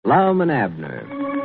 Lum and Abner.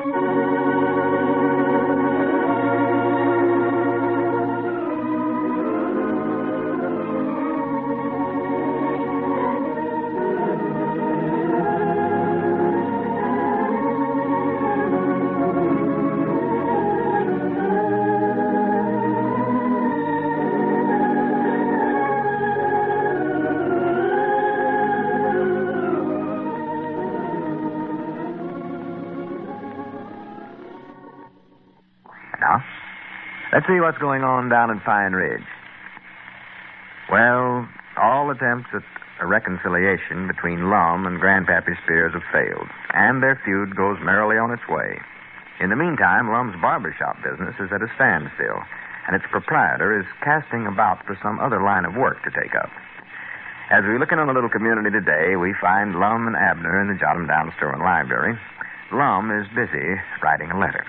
Let's see what's going on down in Pine Ridge. Well, all attempts at a reconciliation between Lum and Grandpappy Spears have failed, and their feud goes merrily on its way. In the meantime, Lum's barbershop business is at a standstill, and its proprietor is casting about for some other line of work to take up. As we look in on the little community today, we find Lum and Abner in the Jot 'em Down store and library. Lum is busy writing a letter.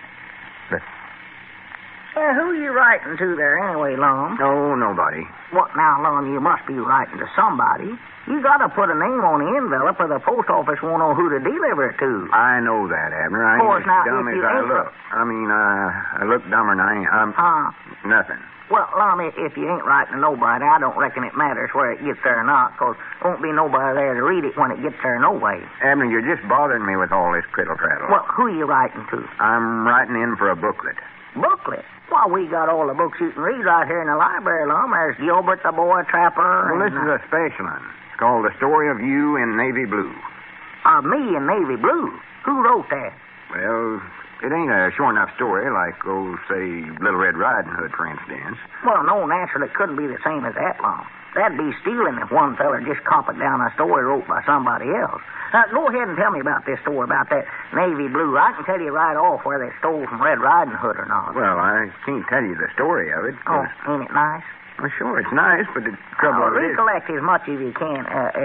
Who you writing to there anyway, Lum? Oh, nobody. What now, Lum? You must be writing to somebody. You got to put a name on the envelope or the post office won't know who to deliver it to. I know that, Abner. I ain't as dumb as I look. I look dumber than I ain't. Nothing. Well, Lum, if you ain't writing to nobody, I don't reckon it matters where it gets there or not, because there won't be nobody there to read it when it gets there no way. Abner, you're just bothering me with all this criddle-traddle. Well, who you writing to? I'm writing in for a booklet. Booklet? Why, we got all the books you can read right here in the library, Lum. There's Gilbert the Boy Trapper. Well, this is a special one. It's called The Story of You in Navy Blue. Me in Navy Blue? Who wrote that? Well, it ain't a short enough story like, say, Little Red Riding Hood, for instance. Well, no, naturally, it couldn't be the same as that, Lum. That'd be stealing if one feller just copied down a story wrote by somebody else. Go ahead and tell me about this story, about that Navy Blue. I can tell you right off whether it stole from Red Riding Hood or not. Well, I can't tell you the story of it. Oh, ain't it nice? Well, sure, it's nice, but the trouble of it is... Recollect as much as you can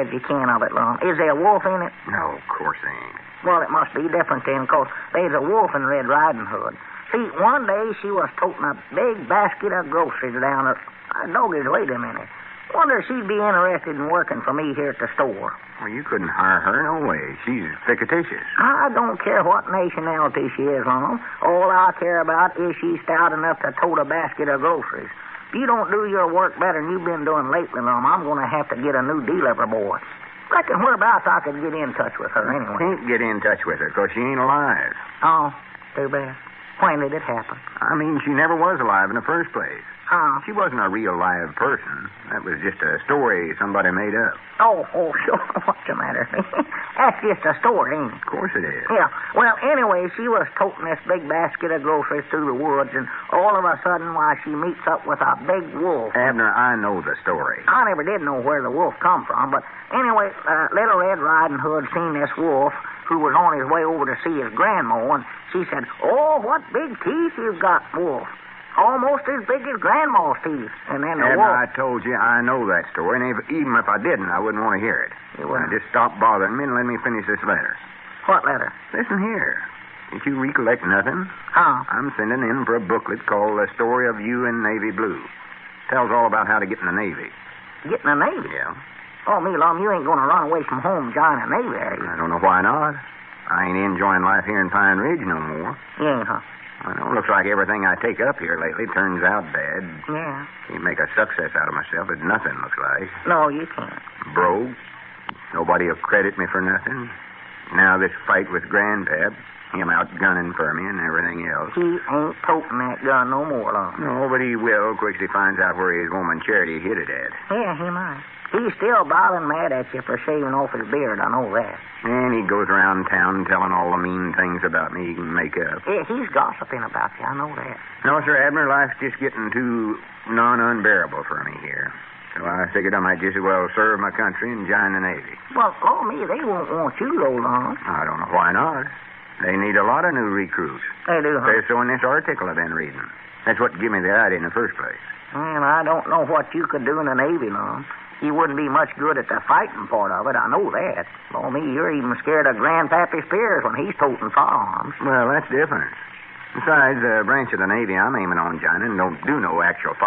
of it, Lum. Is there a wolf in it? No, of course there ain't. Well, it must be different then, because there's a wolf in Red Riding Hood. See, one day she was toting a big basket of groceries down her... Doggies, wait a minute. Wonder if she'd be interested in working for me here at the store. Well, you couldn't hire her, no way. She's fictitious. I don't care what nationality she is, Lum. All I care about is she's stout enough to tote a basket of groceries. If you don't do your work better than you've been doing lately, Lum, I'm going to have to get a new delivery boy. Reckon whereabouts I could get in touch with her anyway. Can't get in touch with her, because she ain't alive. Oh, too bad. When did it happen? I mean, she never was alive in the first place. Oh. She wasn't a real live person. That was just a story somebody made up. Oh, sure. What's the matter? That's just a story, ain't it? Of course it is. Yeah. Well, anyway, she was toting this big basket of groceries through the woods, and all of a sudden, she meets up with a big wolf. Abner, I know the story. I never did know where the wolf come from, but anyway, Little Red Riding Hood seen this wolf who was on his way over to see his grandma, and she said, "Oh, what big teeth you've got, Wolf. Almost as big as Grandma's teeth." And then the wolf... I told you I know that story, and even if I didn't, I wouldn't want to hear it. You wouldn't? Now, just stop bothering me and let me finish this letter. What letter? Listen here. Did you recollect nothing? Huh? I'm sending in for a booklet called The Story of You in Navy Blue. Tells all about how to get in the Navy. Get in the Navy? Yeah. Oh, me, Lum, you ain't going to run away from home and join the Navy, are you? I don't know why not. I ain't enjoying life here in Pine Ridge no more. You ain't, huh? Well, looks like everything I take up here lately turns out bad. Yeah. Can't make a success out of myself. It's nothing, looks like. No, you can't. Broke. Nobody will credit me for nothing. Now this fight with Grandpap, him out gunning for me and everything else. He ain't toting that gun no more, Lum. No, but he will, of course, he finds out where his woman Charity hid it at. Yeah, he might. He's still bothering mad at you for shaving off his beard, I know that. And he goes around town telling all the mean things about me he can make up. Yeah, he's gossiping about you, I know that. No, sir, Abner, life's just getting too unbearable for me here. So I figured I might just as well serve my country and join the Navy. Well, me, they won't want you though, Lum. I don't know why not. They need a lot of new recruits. They do, huh? They're so in this article I've been reading. That's what gave me the idea in the first place. And I don't know what you could do in the Navy, Lum. You wouldn't be much good at the fighting part of it, I know that. Oh, me, you're even scared of Grandpappy Spears when he's toting firearms. Well, that's different. Besides, the branch of the Navy I'm aiming on joining don't do no actual fighting.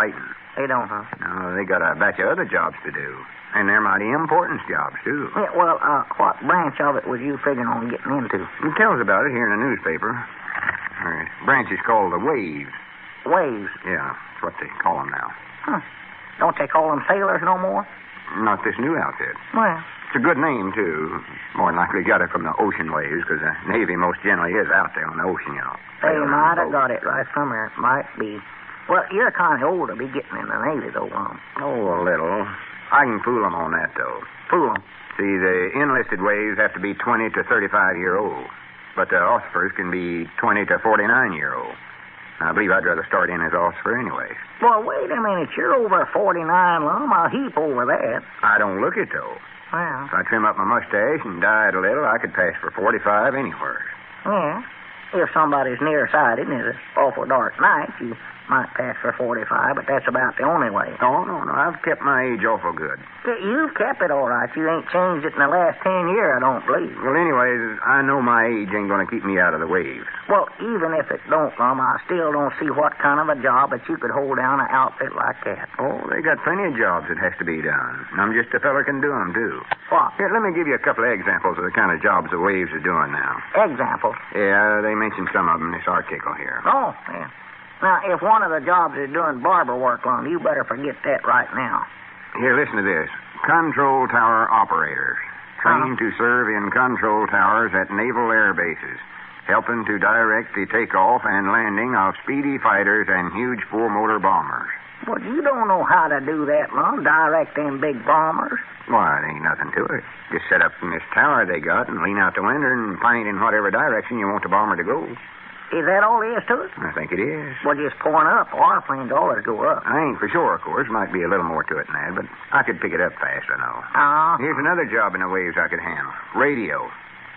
They don't, huh? No, they got a batch of other jobs to do. And they're mighty important jobs, too. Yeah, well, what branch of it was you figuring on getting into? It tells about it here in the newspaper. Branch is called the Waves. Waves? Yeah, that's what they call them now. Huh. Don't they call them sailors no more? Not this new outfit. Well, it's a good name, too. More than likely got it from the ocean waves, because the Navy most generally is out there on the ocean, you know. they might have got it right from there. Might be. Well, you're kind of old to be getting in the Navy, though, Oh, a little. I can fool them on that, though. Fool 'em. See, the enlisted waves have to be 20 to 35-year-old, but the officers can be 20 to 49-year-old. I believe I'd rather start in as officer anyway. Well, wait a minute. You're over 49, Lum. I'll heap over that. I don't look it, though. Well, If I trim up my mustache and dye it a little, I could pass for 45 anywhere. yeah. If somebody's nearsighted and it's an awful dark night, you might pass for 45, but that's about the only way. Oh, no. I've kept my age awful good. You've kept it all right. You ain't changed it in the last 10 years, I don't believe. Well, anyways, I know my age ain't going to keep me out of the waves. Well, even if it don't, Lum, I still don't see what kind of a job that you could hold down an outfit like that. Oh, they got plenty of jobs that has to be done. And I'm just a feller can do them, too. What? Here, let me give you a couple of examples of the kind of jobs the waves are doing now. Example. Yeah, they mentioned some of them in this article here. Oh, yeah. Now, if one of the jobs is doing barber work, Lum, you better forget that right now. Here, listen to this. Control tower operators. Trained to serve in control towers at naval air bases. Helping to direct the takeoff and landing of speedy fighters and huge four-motor bombers. Well, you don't know how to do that, Lum. Direct them big bombers. Why, it ain't nothing to it. Just set up in this tower they got and lean out the window and point in whatever direction you want the bomber to go. Is that all there is to it? I think it is. Well, just point up. Airplanes always go up. I ain't for sure, of course. Might be a little more to it than that, but I could pick it up fast, I know. Here's another job in the waves I could handle. Radio.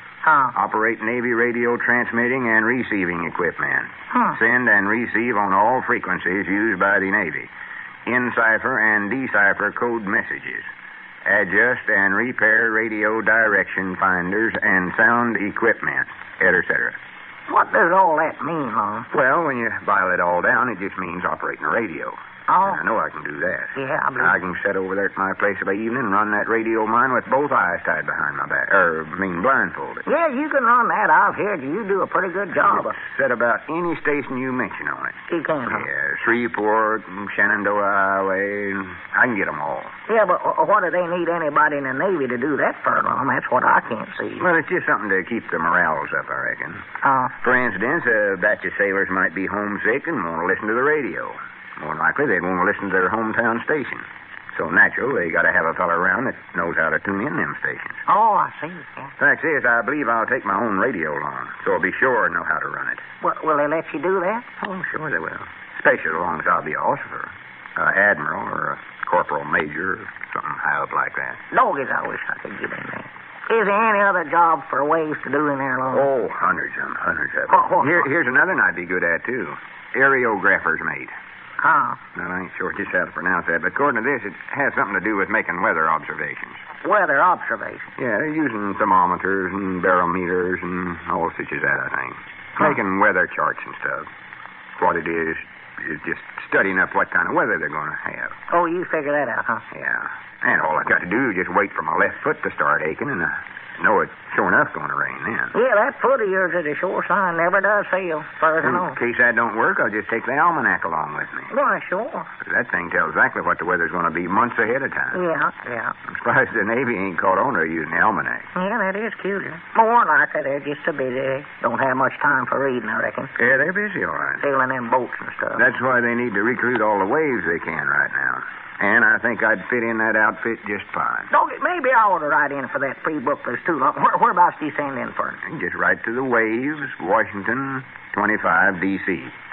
Operate Navy radio transmitting and receiving equipment. Send and receive on all frequencies used by the Navy. Encipher and decipher code messages. Adjust and repair radio direction finders and sound equipment, etc. What does all that mean, Lum? Well, when you boil it all down, it just means operating a radio. Oh. I know I can do that. Yeah, I believe I can sit over there at my place of evening and run that radio of mine with both eyes tied behind my back. Blindfolded. Yeah, you can run that. I've heard you. You do a pretty good job. Set about any station you mention on it. You can, huh? Yeah, Shreveport, Shenandoah Highway. I can get them all. Yeah, but what do they need anybody in the Navy to do that for, Lum? That's what I can't see. Well, it's just something to keep the morales up, I reckon. For instance, a batch of sailors might be homesick and want to listen to the radio. More than likely, they'd want to listen to their hometown station. So natural, they got to have a fella around that knows how to tune in them stations. Oh, I see. Yeah. Fact is, I believe I'll take my own radio along, so I'll be sure to know how to run it. Well, will they let you do that? Oh, sure they will. Especially as long as I'll be an officer, admiral, or a corporal major, or something high up like that. Doggies, I wish I could get in there. Is there any other job for waves to do in there, Lum? Oh, hundreds of them. Here's another one I'd be good at, too. Aerographer's mate. Well, I ain't sure just how to pronounce that, but according to this, it has something to do with making weather observations. Weather observations? Yeah, using thermometers and barometers and all such as that, I think. Making weather charts and stuff. What it is just studying up what kind of weather they're going to have. Oh, you figure that out, huh? Yeah. And all I got to do is just wait for my left foot to start aching, and I know it's sure enough going to rain then. Yeah, that foot of yours is a sure sign. Never does fail, as far as I know. In case that don't work, I'll just take the almanac along with me. Why, sure. That thing tells exactly what the weather's going to be months ahead of time. Yeah. I'm surprised the Navy ain't caught on to using the almanac. Yeah, that is cuter. More likely they're just so busy. Don't have much time for reading, I reckon. Yeah, they're busy, all right. Sailing them boats and stuff. That's why they need to recruit all the waves they can right now. And I think I'd fit in that outfit just fine. Doggy, maybe I ought to write in for that free book there's too long. Whereabouts do you send in for? Just write to the Waves, Washington, 25 D.C.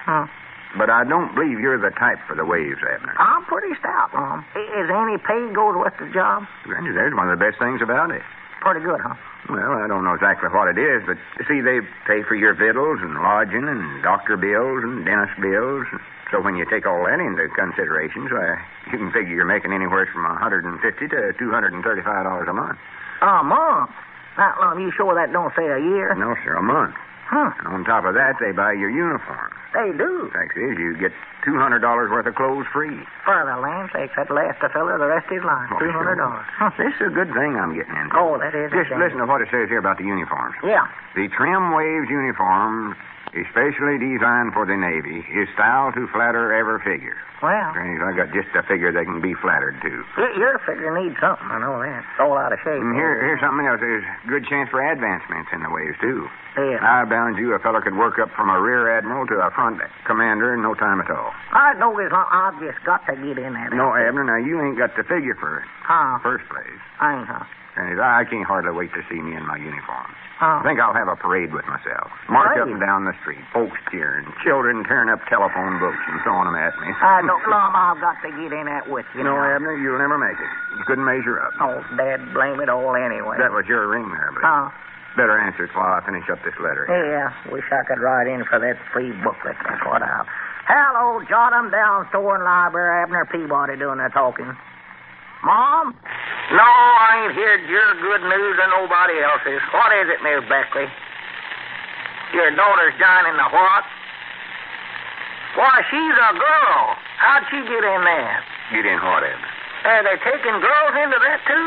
But I don't believe you're the type for the Waves, Abner. I'm pretty stout, Mom. Is any pay goes with the job? Granny, there's one of the best things about it. Pretty good, huh? Well, I don't know exactly what it is, but, see, they pay for your victuals and lodging and doctor bills and dentist bills. So when you take all that into consideration, you can figure you're making anywhere from $150 to $235 a month. A month? Now, Lum, you sure that don't say a year? No, sir, a month. Huh. And on top of that, they buy your uniform. They do. Fact is, you get $200 worth of clothes free. For the land sakes, that lasts a fella the rest of his life. $200. Huh. This is a good thing I'm getting into. Oh, that is. Just listen to what it says here about the uniforms. Yeah. The Trim Waves uniform, especially designed for the Navy, is styled to flatter every figure. Well. I got just a figure that can be flattered to. Your figure needs something, I know that. It's all out of shape. And here's something else. There's good chance for advancements in the waves, too. Yeah. I bound you a fella could work up from a rear admiral to a front commander in no time at all. I know as long I've just got to get in that. No, Abner, now you ain't got the figure for it. First place. I ain't, huh? And I can't hardly wait to see me in my uniform. Oh. I think I'll have a parade with myself. March up and down the street, folks cheering, children tearing up telephone books and throwing them at me. I don't know. I've got to get in that with you. No, Abner, you'll never make it. You couldn't measure up. Oh, Dad, blame it all anyway. That was your ring there, but better answer it while I finish up this letter. Yeah, wish I could write in for that free booklet. That's what I'll... Hello, jot 'em down, store and library. Abner Peabody doing the talking. Mom? No, I ain't heard your good news or nobody else's. What is it, Miss Beckley? Your daughter's joining the what? Why, she's a girl. How'd she get in there? Get in what, Abner? Are they taking girls into that, too?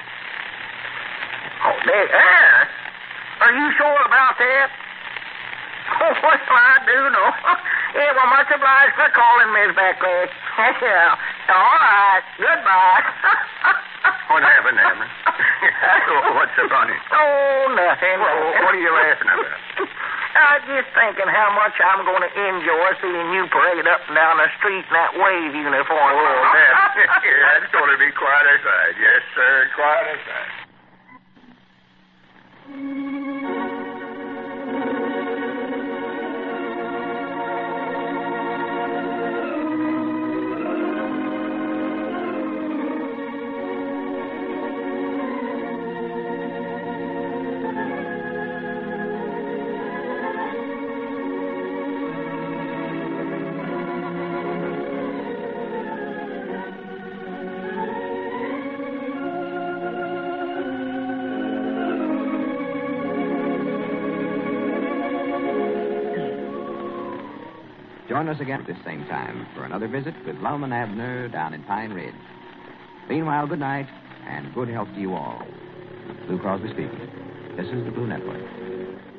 Oh, they are? Are you sure about that? Oh, well, I do know. Yeah, well, much obliged for calling, Miss Beckley. Yeah. All right. Goodbye. What happened, Abner? What's so funny? Oh, nothing. What are you laughing about? I was just thinking how much I'm going to enjoy seeing you parade up and down the street in that wave uniform. Oh, that's going to be quite a sight. Yes, sir, quite a sight. Join us again at this same time for another visit with Lum and Abner down in Pine Ridge. Meanwhile, good night and good health to you all. Lou Crosby speaking. This is the Blue Network.